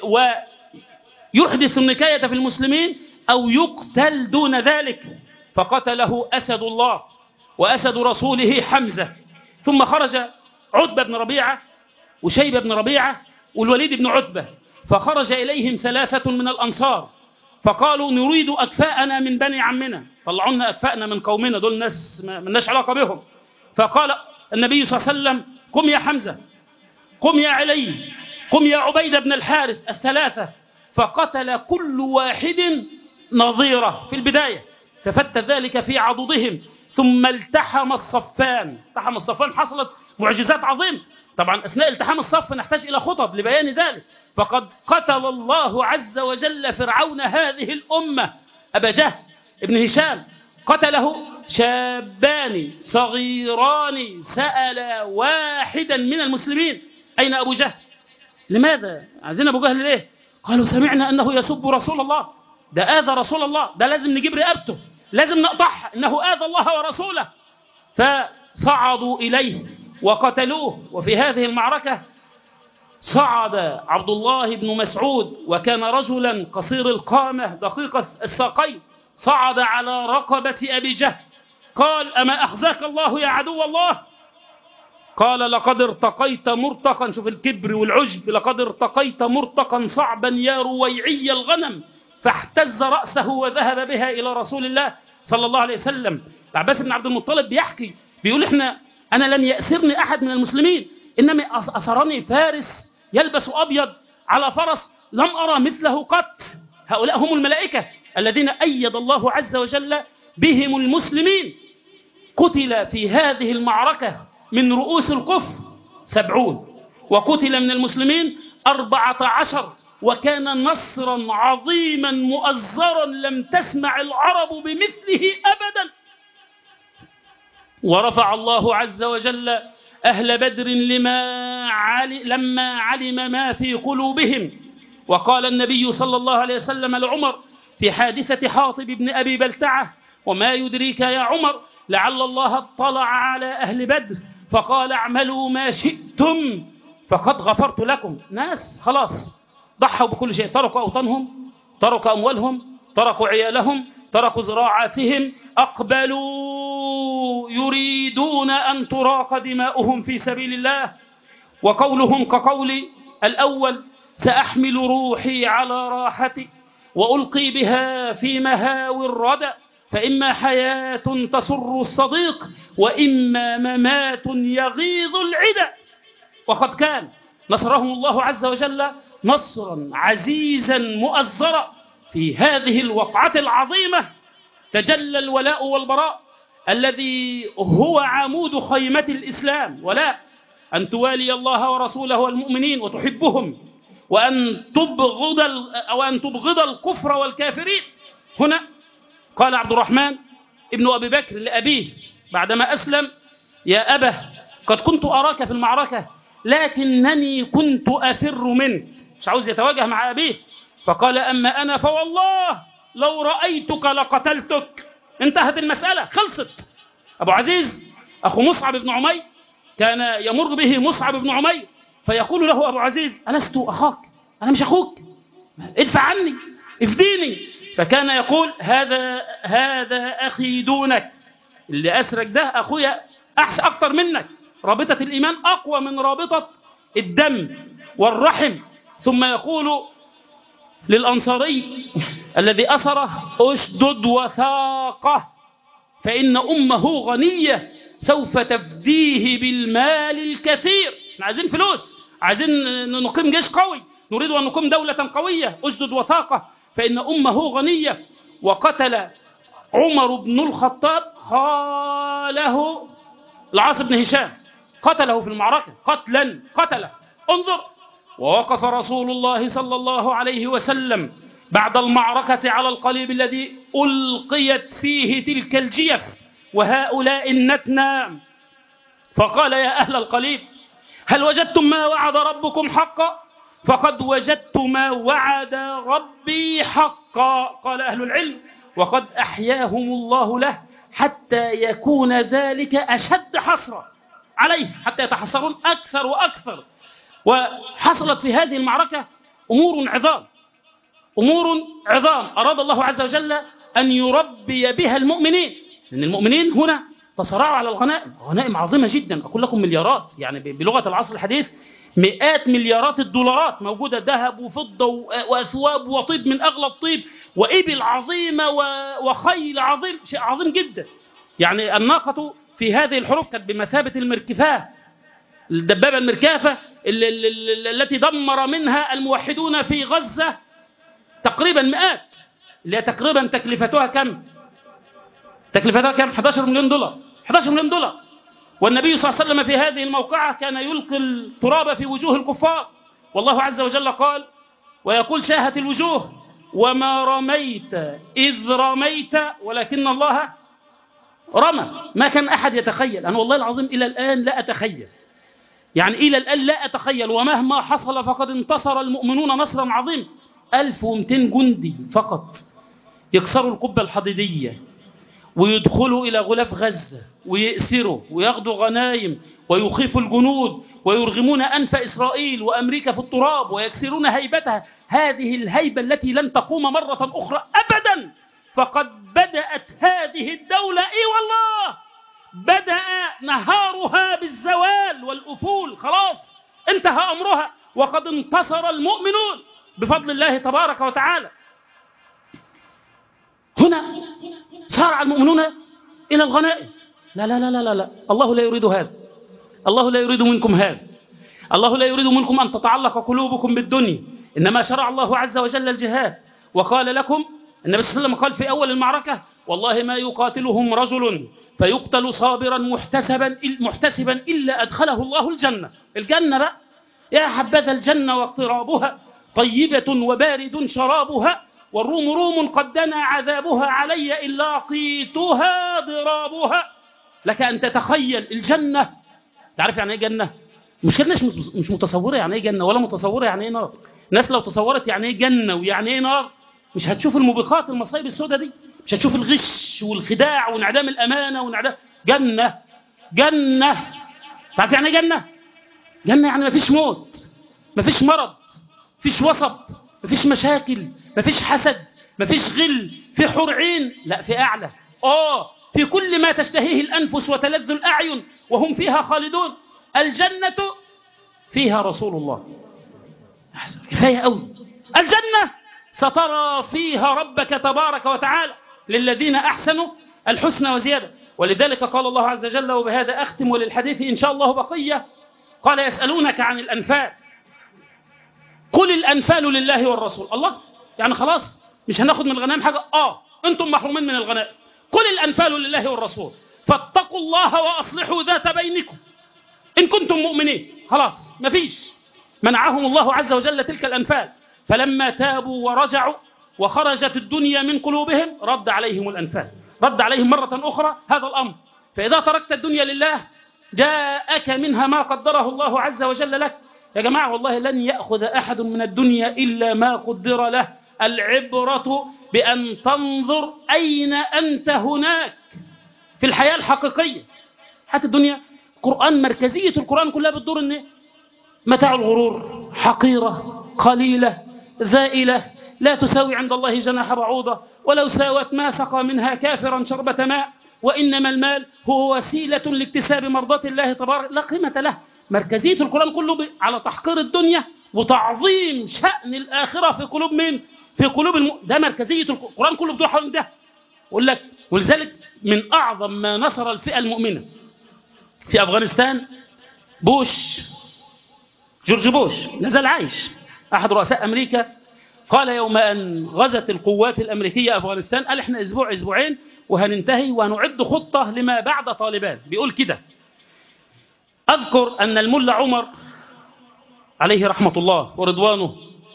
ويحدث النكاية في المسلمين أو يقتل دون ذلك. فقتله أسد الله وأسد رسوله حمزة. ثم خرج عتبة بن ربيعة وشيبة بن ربيعة والوليد بن عتبة، فخرج إليهم 3 من الأنصار فقالوا: نريد أكفاءنا من بني عمنا، طلعونا أكفاءنا من قومنا، دول ناس ما لناش علاقة بهم. فقال النبي صلى الله عليه وسلم: قم يا حمزة، قم يا علي، قم يا عبيدة بن الحارث، 3. فقتل كل واحد نظيره في البداية، ففت ذلك في عضدهم، ثم التحم الصفان. حصلت معجزات عظيمة طبعا أثناء التحام الصف، نحتاج إلى خطب لبيان ذلك. فقد قتل الله عز وجل فرعون هذه الأمة أبا جهل ابن هشام، قتله شابان صغيران سأل واحدا من المسلمين: أين أبو جهل؟ لماذا عايزين أبو جهل ليه؟ قالوا: سمعنا أنه يسب رسول الله، ده آذى رسول الله، ده لازم نجيب رقبته، لازم نقطعها، إنه آذى الله ورسوله. فصعدوا إليه وقتلوه. وفي هذه المعركة صعد عبد الله بن مسعود، وكان رجلا قصير القامة دقيق الساقين، صعد على رقبة أبي جهل، قال: أما أخزاك الله يا عدو الله؟ قال: لقد ارتقيت مرتقا، شوف الكبر والعجب، لقد ارتقيت مرتقا صعبا يا رويعي الغنم. فاحتز رأسه وذهب بها إلى رسول الله صلى الله عليه وسلم. العباس بن عبد المطلب بيحكي، بيقول: أنا لم يأسرني أحد من المسلمين، إنما أسرني فارس يلبس أبيض على فرس لم أرى مثله قط. هؤلاء هم الملائكة الذين أيد الله عز وجل بهم المسلمين. قتل في هذه المعركة من رؤوس الكفر 70، وقتل من المسلمين 14، وكان نصرا عظيما مؤزرا لم تسمع العرب بمثله أبدا. ورفع الله عز وجل أهل بدر لما علم ما في قلوبهم. وقال النبي صلى الله عليه وسلم لعمر في حادثة حاطب بن أبي بلتعة: وما يدريك يا عمر لعل الله اطلع على أهل بدر فقال: اعملوا ما شئتم فقد غفرت لكم. ناس خلاص ضحوا بكل شيء، تركوا أوطانهم، تركوا أموالهم، تركوا عيالهم، تركوا زراعاتهم، أقبلوا يريدون أن تراق دماؤهم في سبيل الله. وقولهم كقول الأول: سأحمل روحي على راحتي وألقي بها في مهاوي الردى، فإما حياة تسر الصديق وإما ممات يغيظ العدى. وقد كان نصرهم الله عز وجل نصرا عزيزا مؤزرا. في هذه الوقعة العظيمة تجلى الولاء والبراء الذي هو عمود خيمة الإسلام. ولا أن توالي الله ورسوله والمؤمنين وتحبهم، وأن تبغض الكفر والكافرين. هنا قال عبد الرحمن ابن أبي بكر لأبيه بعدما أسلم: يا أبه قد كنت أراك في المعركة لكنني كنت أفر منك، مش عاوز يتواجه مع أبيه. فقال أما أنا فوالله لو رأيتك لقتلتك. انتهت المسألة، خلصت. أبو عزيز أخو مصعب بن عمير كان يمر به مصعب بن عمير فيقول له أبو عزيز ألست أخاك؟ أنا مش أخوك، ادفع عني، افديني. فكان يقول هذا أخي دونك، اللي أسرك ده أخويا أحسن أكتر منك، رابطة الإيمان أقوى من رابطة الدم والرحم. ثم يقول للأنصاري الذي أسره أشدد وثاقه فإن أمه غنية سوف تفديه بالمال الكثير. عايزين فلوس، عايزين نقيم جيش قوي، نريد أن نقيم دولة قوية، أشدد وثاقه فإن أمه غنية. وقتل عمر بن الخطاب خاله العاص بن هشام، قتله في المعركة قتله. انظر، ووقف رسول الله صلى الله عليه وسلم بعد المعركة على القليب الذي ألقيت فيه تلك الجيف وهؤلاء النتنى، فقال يا أهل القليب هل وجدتم ما وعد ربكم حقا؟ فقد وجدت ما وعد ربي حقا. قال أهل العلم وقد أحياهم الله له حتى يكون ذلك أشد حسرة عليه، حتى يتحسرون أكثر وأكثر. وحصلت في هذه المعركة أمور عظام أراد الله عز وجل أن يربي بها المؤمنين، لأن المؤمنين هنا تصارعوا على الغنائم، غنائم عظيمة جدا، أقول لكم مليارات، يعني بلغة العصر الحديث مئات مليارات الدولارات موجودة، ذهب وفضة وأثواب وطيب من أغلى الطيب وإبل عظيمة وخيل عظيم، شيء عظيم جدا. يعني الناقة في هذه الحروب كانت بمثابة المركفاه، الدبابة المركافة التي دمر منها الموحدون في غزة تقريبا مئات، اللي هي تقريبا تكلفتها كم؟ 11 مليون دولار. 11 مليون دولار. والنبي صلى الله عليه وسلم في هذه الموقعة كان يلقي التراب في وجوه الكفار، والله عز وجل قال ويقول شاهت الوجوه وما رميت إذ رميت ولكن الله رمى. ما كان أحد يتخيل، أنا والله العظيم إلى الآن لا أتخيل، يعني إلى الآن لا أتخيل، ومهما حصل فقد انتصر المؤمنون نصرا عظيما. 1200 جندي فقط يكسروا القبة الحديدية ويدخلوا إلى غلاف غزة ويأسروا وياخذوا غنايم ويخيفوا الجنود ويرغمون أنف إسرائيل وأمريكا في التراب ويكسرون هيبتها، هذه الهيبة التي لن تقوم مرة أخرى أبدا. فقد بدأت هذه الدولة والله بدأ نهارها بالزوال والأفول، خلاص انتهى أمرها، وقد انتصر المؤمنون بفضل الله تبارك وتعالى. هنا سارع المؤمنون إلى الغنائم. لا لا لا لا لا، الله لا يريد هذا، الله لا يريد منكم هذا، الله لا يريد منكم أن تتعلق قلوبكم بالدنيا، إنما شرع الله عز وجل الجهاد. وقال لكم النبي صلى الله عليه وسلم قال في أول المعركة والله ما يقاتلهم رجل فيقتل صابرا محتسبا إلا أدخله الله الجنة. الجنة بقى يا حبذا الجنة واقترابها طيبة وبارد شرابها، والروم روم قد دنا عذابها علي إن لاقيتها ضرابها. لك أن تتخيل الجنة، تعرف يعني إيه جنة؟ مش متصورة يعني إيه جنة، ولا متصورة يعني إيه نار. الناس لو تصورت يعني إيه جنة ويعني إيه نار مش هتشوف الموبقات المصايب السوداء دي، مش هتشوف الغش والخداع وانعدام الأمانة وانعدام. جنة تعرف يعني إيه جنة؟ جنة يعني ما فيش موت، ما فيش مرض، ما فيش وصب، ما فيش مشاكل، ما فيش حسد، ما فيش غل، في حور عين، لا في أعلى، في كل ما تشتهيه الأنفس وتلذ الأعين وهم فيها خالدون. الجنة فيها رسول الله، كفاية أوي. الجنة سترى فيها ربك تبارك وتعالى للذين أحسنوا الحسنى وزيادة. ولذلك قال الله عز وجل، وبهذا أختم وللحديث إن شاء الله بقية، قال يسألونك عن الأنفال قل الأنفال لله والرسول. الله، يعني خلاص مش هناخد من الغنائم حاجة؟ أنتم محرومين من الغنائم. قل الأنفال لله والرسول فاتقوا الله وأصلحوا ذات بينكم إن كنتم مؤمنين. خلاص مفيش، منعهم الله عز وجل تلك الأنفال، فلما تابوا ورجعوا وخرجت الدنيا من قلوبهم رد عليهم الأنفال، رد عليهم مرة أخرى هذا الأمر. فإذا تركت الدنيا لله جاءك منها ما قدره الله عز وجل لك. يا جماعة والله لن يأخذ أحد من الدنيا إلا ما قدر له. العبرة بأن تنظر أين أنت هناك في الحياة الحقيقية. حتى الدنيا قرآن، مركزية القرآن كلها بتدور إن متاع الغرور حقيرة قليلة ذائلة لا تساوي عند الله جناح بعوضة، ولو ساوت ما سقى منها كافرا شربة ماء، وإنما المال هو وسيلة لاكتساب مرضات الله تبارك لا قيمة له. مركزية القرآن كله على تحقير الدنيا وتعظيم شأن الآخرة في قلوب من؟ في قلوب ده مركزية القرآن كله بدون حول ده. أقول لك ولذلك من أعظم ما نصر الفئة المؤمنة في أفغانستان جورج بوش نزل عايش، أحد رؤساء أمريكا، قال يوم أن غزت القوات الأمريكية أفغانستان قال إحنا أسبوع أسبوعين وهننتهي وهنعد خطة لما بعد طالبان. بيقول كده. أذكر أن الملا عمر عليه رحمة الله ورضوانه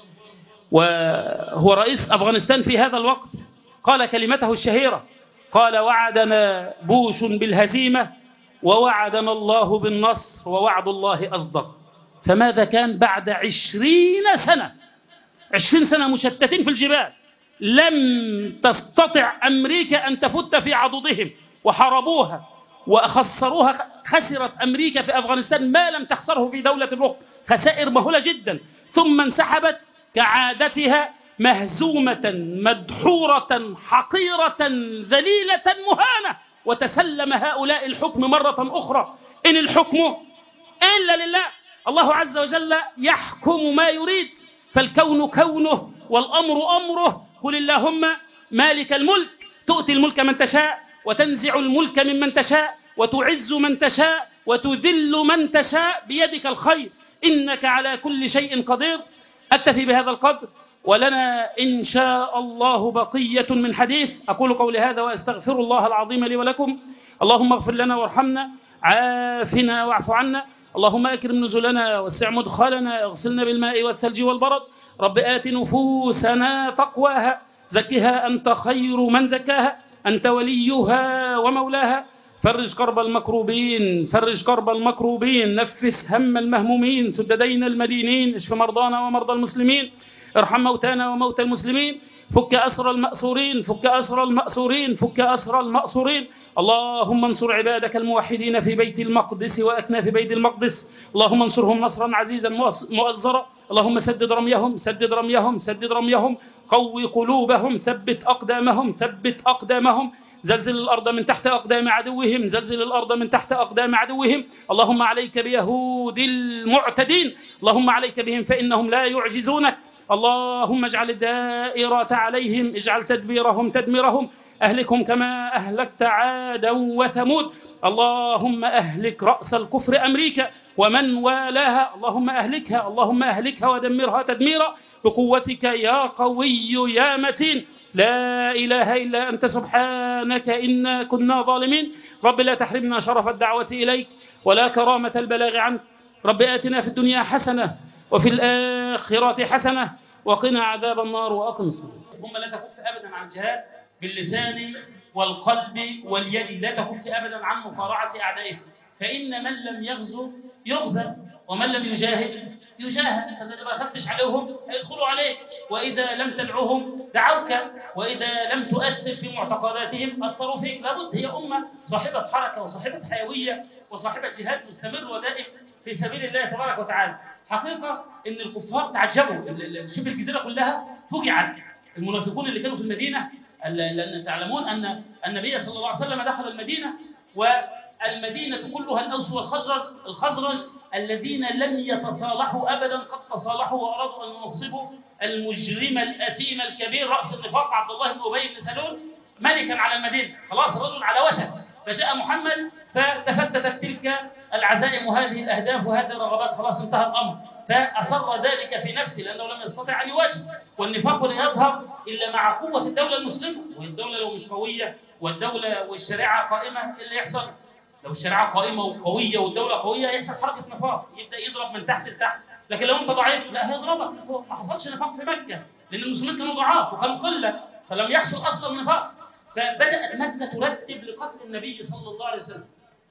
وهو رئيس أفغانستان في هذا الوقت قال كلمته الشهيرة، قال وعدنا بوش بالهزيمة ووعدنا الله بالنصر ووعد الله أصدق. فماذا كان بعد 20 سنة مشتتين في الجبال لم تستطع أمريكا أن تفت في عضدهم وحاربوها وخسروها. خسرت أمريكا في أفغانستان ما لم تخسره في دولة أخرى، خسائر مهولة جدا، ثم انسحبت كعادتها مهزومة مدحورة حقيرة ذليلة مهانة، وتسلم هؤلاء الحكم مرة أخرى. إن الحكم إلا لله، الله عز وجل يحكم ما يريد، فالكون كونه والأمر أمره. قل اللهم مالك الملك تؤتي الملك من تشاء وتنزع الملك ممن تشاء وتعز من تشاء وتذل من تشاء بيدك الخير إنك على كل شيء قدير. أكتفي بهذا القدر ولنا إن شاء الله بقية من حديث. أقول قولي هذا وأستغفر الله العظيم لي ولكم. اللهم اغفر لنا وارحمنا، عافنا واعف عنا، اللهم أكرم نزلنا وسع مدخلنا، اغسلنا بالماء والثلج والبرد. رب آت نفوسنا تقواها، زكها أنت خير من زكاها، أنت وليها ومولاها. فرج كرب المكروبين، نفس هم المهمومين، سد دين المدينين، اشف مرضانا ومرضى المسلمين، ارحم موتانا وموتى المسلمين، فك أسر المأسورين. اللهم انصر عبادك الموحدين في بيت المقدس وأكناف بيت المقدس، اللهم انصرهم نصرا عزيزا مؤزرا. اللهم سدد رميهم، قوي قلوبهم، ثبت أقدامهم، زلزل الأرض من تحت أقدام عدوهم. اللهم عليك بيهود المعتدين، اللهم عليك بهم فإنهم لا يعجزونك. اللهم اجعل الدائرة عليهم، اجعل تدبيرهم تدميرهم، أهلكهم كما أهلكت عادا وثمود. اللهم أهلك رأس الكفر أمريكا ومن والاها، اللهم أهلكها ودمرها تدميرا بقوتك يا قوي يا متين. لا إله إلا أنت سبحانك إنا كنا ظالمين. رب لا تحرمنا شرف الدعوة إليك ولا كرامة البلاغ عنك. رب آتنا في الدنيا حسنة وفي الآخرة حسنة وقنا عذاب النار وأقم الصلاة. هم لا تكف أبدا عن جهاد باللسان والقلب واليد، لا تكف أبدا عن مقارعة أعدائهم، فإن من لم يغزو يغزى ومن لم يجاهد. فإذا ما خدتش عليهم هيدخلوا عليك، وإذا لم تدعوهم دعوك، وإذا لم تؤثر في معتقداتهم أثروا فيك. لابد هي أمة صاحبة حركة وصاحبة حيوية وصاحبة جهاد مستمر ودائم في سبيل الله تبارك وتعالى. حقيقة إن الكفار تعجبوا، شبه الجزيرة كلها فجعت. المنافقون اللي كانوا في المدينة، لأن تعلمون أن النبي صلى الله عليه وسلم دخل المدينة والمدينة كلها الأوس والخزرج الذين لم يتصالحوا أبدا قد تصالحوا وأرادوا أن ينصبوا المجرم الأثيم الكبير رأس النفاق عبد الله بن أبي بن سلول ملكا على المدينة. خلاص الرجل على وشك، فجاء محمد فتفتتت تلك العزائم وهذه الأهداف وهذه الرغبات، خلاص انتهى الأمر. فأصر ذلك في نفسه لأنه لم يستطع أن يواجه، والنفاق لا يظهر إلا مع قوة الدولة المسلمة. والدولة لو مش قوية والدولة والشريعة قائمة، اللي يحصل لو الشريعة قائمة وقوية والدولة قوية يحصل حركة نفاق، يبدأ يضرب من تحت لتحت. لكن لو أنت ضعيف لا هيضربك من فوق. ما حصلش نفاق في مكة لأن المسلمين كانوا ضعاف وكانوا قلة، فلم يحصل أصلا نفاق. فبدأت مكة ترتب لقتل النبي صلى الله عليه وسلم.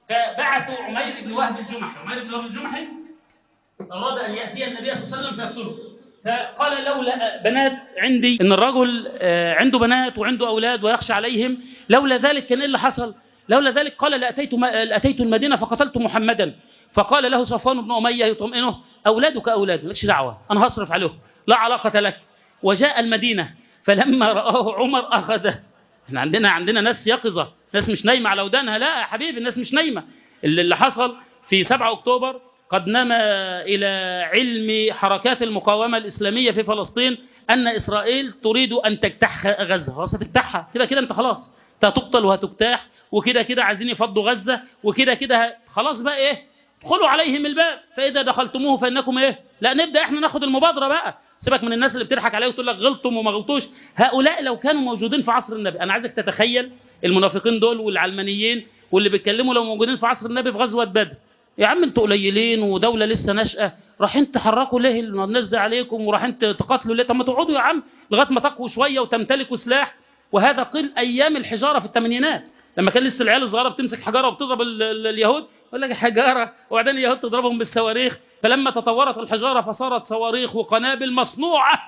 فبعثوا عمير بن وهب الجمحي. عمير بن وهب الجمحي أراد أن يأتي النبي صلى الله عليه وسلم فيقتله، فقال لولا بنات عندي، إن الرجل عنده بنات وعنده أولاد ويخشى عليهم، لولا ذلك كان إيه اللي حصل؟ لولا ذلك قال لأتيت المدينة فقتلت محمدا. فقال له صفوان بن أمية يطمئنه: أولادك أولاد، مالكش دعوة، أنا هصرف عليهم، لا علاقة لك. وجاء المدينة فلما رآه عمر أخذه. احنا عندنا ناس يقظة، ناس مش نايمة على ودانها، لا يا حبيبي، الناس مش نايمة. اللي حصل في 7 أكتوبر قد نما إلى علم حركات المقاومة الإسلامية في فلسطين أن إسرائيل تريد أن تجتاح غزة. خلاص هتجتاحها، كده أنت خلاص هتقتل وهتجتاح، وكده عايزين يفضوا غزة، وكده خلاص بقى إيه، ادخلوا عليهم الباب فإذا دخلتموه فإنكم إيه، لا نبدأ إحنا ناخد المبادرة بقى. سيبك من الناس اللي بتضحك عليه وتقول لك غلطتم وما غلطوش. هؤلاء لو كانوا موجودين في عصر النبي، أنا عايزك تتخيل المنافقين دول والعلمانيين واللي بيتكلموا لو موجودين في عصر النبي في غزوة بدر. يا عم انتوا قليلين ودولة لسه ناشئة، رايحين تحركوا ليه الناس ده عليكم ورايحين تقاتلوا ليه؟ طب ما تقعدوا يا عم لغايه ما تقووا شويه وتمتلكوا سلاح. وهذا قل ايام الحجاره في الثمانينات، لما كان لسه العيال الصغيره بتمسك حجاره وبتضرب اليهود، يقول لك حجاره، وبعدين اليهود تضربهم بالصواريخ. فلما تطورت الحجاره فصارت صواريخ وقنابل مصنوعه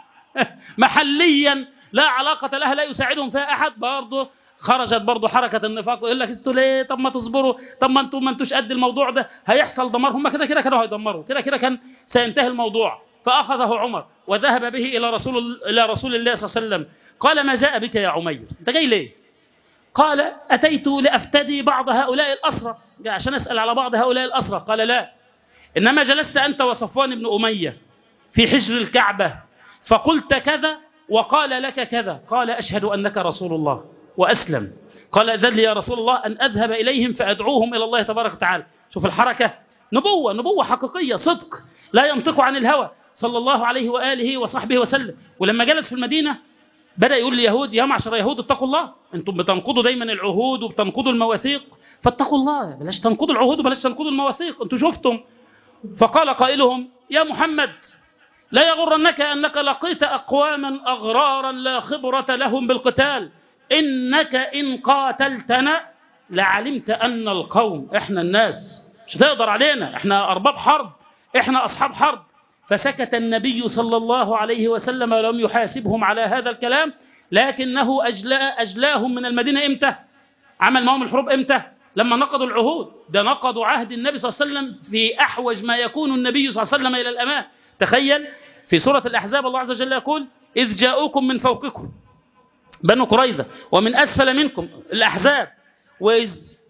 محليا لا علاقه لها، لا يساعدهم فيها احد. برضه خرجت برضه حركة النفاق ويقول لك انتوا ليه، طب ما تصبروا، طب ما انتوش قد الموضوع ده، هيحصل دمار. هم كده كانوا هيدمروا، كده كان سينتهي الموضوع. فأخذه عمر وذهب به إلى رسول الله صلى الله عليه وسلم. قال: ما جاء بك يا عمير، انت جاي ليه؟ قال: أتيت لأفتدي بعض هؤلاء الأسرى، جاء عشان أسأل على بعض هؤلاء الأسرى. قال: لا، إنما جلست أنت وصفوان بن أمية في حجر الكعبة فقلت كذا وقال لك كذا. قال: أشهد أنك رسول الله وأسلم. قال: أذن لي يا رسول الله أن أذهب إليهم فأدعوهم إلى الله تبارك وتعالى. شوف الحركة، نبوة حقيقية، صدق، لا ينطق عن الهوى صلى الله عليه وآله وصحبه وسلم. ولما جلس في المدينة بدأ يقول لليهود: يا معشر يهود اتقوا الله، أنتم بتنقضوا دايما العهود وبتنقضوا المواثيق، فاتقوا الله، بلاش تنقضوا العهود وبلاش تنقضوا المواثيق، أنتم شفتم. فقال قائلهم: يا محمد، لا يغرنك أنك لقيت أقواما أغرارا لا خبرة لهم بالقتال، إنك إن قاتلتنا لعلمت أن القوم، إحنا الناس مش هتقدر علينا، إحنا أرباب حرب، إحنا أصحاب حرب. فسكت النبي صلى الله عليه وسلم ولم يحاسبهم على هذا الكلام، لكنه أجلاهم من المدينة. إمتى عمل معهم الحروب؟ إمتى؟ لما نقضوا العهود. ده نقضوا عهد النبي صلى الله عليه وسلم في أحوج ما يكون النبي صلى الله عليه وسلم إلى الأمان. تخيل في سورة الأحزاب الله عز وجل يقول: إذ جاءوكم من فوقكم بنو قريظة ومن أسفل منكم الأحزاب وإذ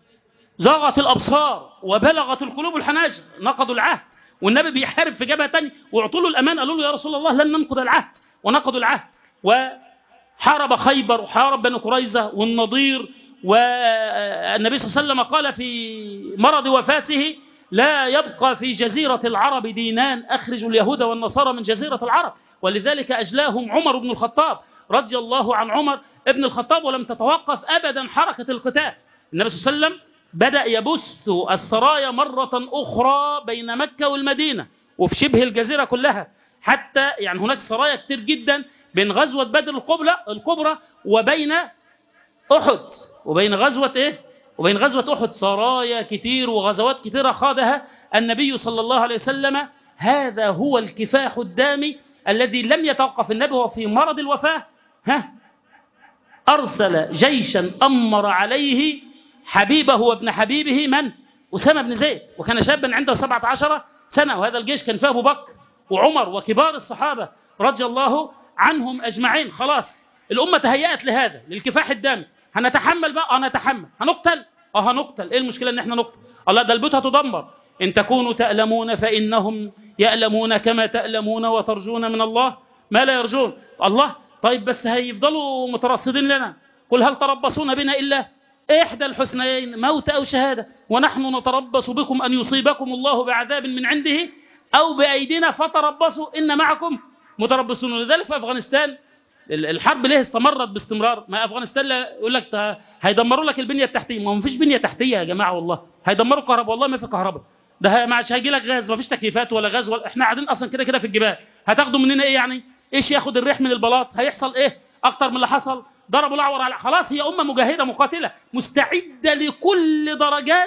زاغت الأبصار وبلغت القلوب الحناجر. نقضوا العهد، والنبي بيحارب في جبهة تانية ويعطوا له الأمان، قالوا له: يا رسول الله لن ننقض العهد، ونقضوا العهد. وحارب خيبر وحارب بنو قريظة والنضير. والنبي صلى الله عليه وسلم قال في مرض وفاته: لا يبقى في جزيرة العرب دينان، أخرجوا اليهود والنصارى من جزيرة العرب. ولذلك أجلاهم عمر بن الخطاب رضي الله عن عمر ابن الخطاب، ولم تتوقف أبدا حركة القتال. النبي صلى الله عليه وسلم بدأ يبث السرايا مرة أخرى بين مكة والمدينة وفي شبه الجزيرة كلها، حتى يعني هناك سرايا كتير جدا بين غزوة بدر الكبرى وبين أحد، وبين غزوة أحد سرايا كتير وغزوات كتيرة خاضها النبي صلى الله عليه وسلم. هذا هو الكفاح الدامي الذي لم يتوقف النبي وفي مرض الوفاة. أرسل جيشا أمر عليه حبيبه وابن حبيبه من؟ أسامة بن زيد، وكان شابا عنده 17 سنة، وهذا الجيش كان فيه أبو بكر وعمر وكبار الصحابة رضي الله عنهم أجمعين. خلاص الأمة تهيأت لهذا، للكفاح الدامي. هنتحمل بقى، هنتحمل، هنقتل، هنقتل، إيه المشكلة إن إحنا نقتل؟ الله، ده البيوت هتدمر. إن تكونوا تألمون فإنهم يألمون كما تألمون وترجون من الله ما لا يرجون. الله، طيب بس هيفضلوا مترصدين لنا. قل هل تربصون بنا إلا إحدى الحسنيين، موت أو شهادة، ونحن نتربص بكم أن يصيبكم الله بعذاب من عنده أو بأيدينا فتربصوا إن معكم متربصون. لذلك في أفغانستان الحرب ليه استمرت باستمرار؟ ما أفغانستان يقول لك هيدمروا لك البنية التحتية. ما فيش بنية تحتية يا جماعة، والله هيدمروا كهرباء، والله ما في كهرباء، ده ما هيجي لك غاز، ما فيش تكييفات ولا غاز احنا قاعدين أصلا كده في الجبال، هتاخدوا مننا إيه يعني؟ إيش ياخد الريح من البلاط؟ هيحصل إيه أكتر من اللي حصل؟ ضربوا الأعور على. خلاص هي أمة مجاهدة مقاتلة مستعدة لكل درجات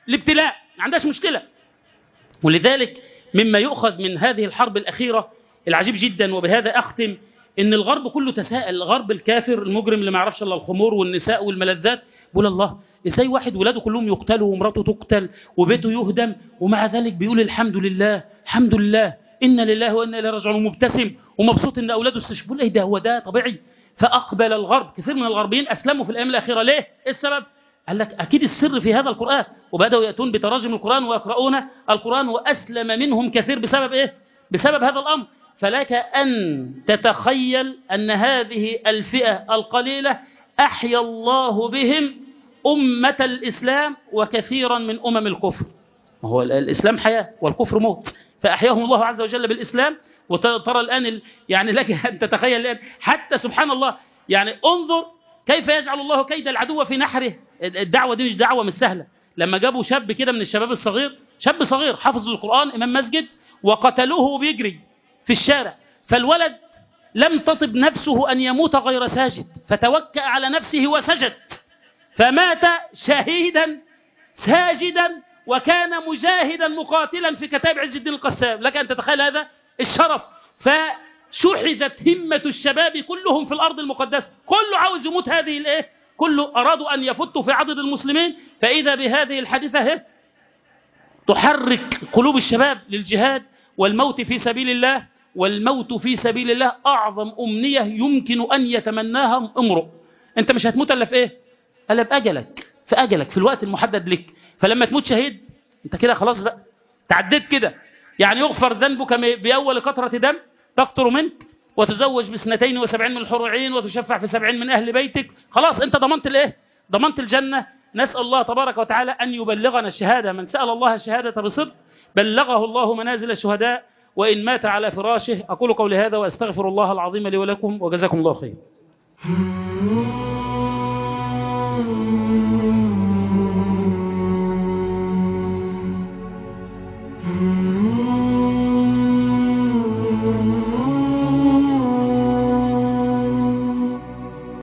الابتلاء، ما عندهاش مشكلة. ولذلك مما يؤخذ من هذه الحرب الأخيرة العجيب جدا، وبهذا أختم، إن الغرب كله تساءل. الغرب الكافر المجرم اللي ما يعرفش إلا الخمور والنساء والملذات، بيقول الله إزاي واحد ولاده كلهم يقتلوا ومراته تقتل وبيته يهدم، ومع ذلك بيقول الحمد لله الحمد لله إن لله وإنا إليه راجعون، ومبتسم ومبسوط إن أولاده استشفوا. إيه ده؟ هو ده طبيعي؟ فأقبل الغرب، كثير من الغربيين أسلموا في الأيام الأخيرة. ليه؟ إيه السبب؟ قال لك أكيد السر في هذا القرآن، وبدأوا يأتون بتراجم القرآن ويقرؤون القرآن، وأسلم منهم كثير بسبب إيه؟ بسبب هذا الأمر. فلك أن تتخيل أن هذه الفئة القليلة أحيا الله بهم أمة الإسلام وكثيرا من أمم الكفر. هو الإسلام حياة والكفر موت، فأحياهم الله عز وجل بالإسلام. وترى الآن يعني لك أن تتخيل الآن حتى سبحان الله، يعني انظر كيف يجعل الله كيد العدو في نحره. الدعوة دي مش دعوة مش سهلة. لما جابوا شاب كده من الشباب الصغير، شاب صغير حافظ القرآن إمام مسجد، وقتلوه بيجري في الشارع، فالولد لم تطب نفسه أن يموت غير ساجد، فتوكأ على نفسه وسجد، فمات شهيدا ساجدا، وكان مجاهدا مقاتلا في كتاب عز الدين القسام. لك أن تتخيل هذا الشرف. فشحذت همة الشباب كلهم في الأرض المقدسة، كله عاوز يموت. هذه الإيه؟ كله أرادوا أن يفتوا في عضد المسلمين، فإذا بهذه الحادثة تحرك قلوب الشباب للجهاد والموت في سبيل الله. والموت في سبيل الله أعظم أمنية يمكن أن يتمناها امرؤ. أنت مش هتموت إلا في إيه؟ إلا بأجلك، في أجلك، في الوقت المحدد لك. فلما تموت شهيد أنت كده خلاص بقى تعديت كده. يعني يغفر ذنبك بأول قطرة دم تقطر منك، وتزوج ب72 من الحور العين، وتشفع في 70 من أهل بيتك. خلاص أنت ضمنت الإيه؟ ضمنت الجنة. نسأل الله تبارك وتعالى أن يبلغنا الشهادة. من سأل الله الشهادة بصدق بلغه الله منازل الشهداء وإن مات على فراشه. أقول قولي هذا وأستغفر الله العظيم لي ولكم، وجزاكم الله خير.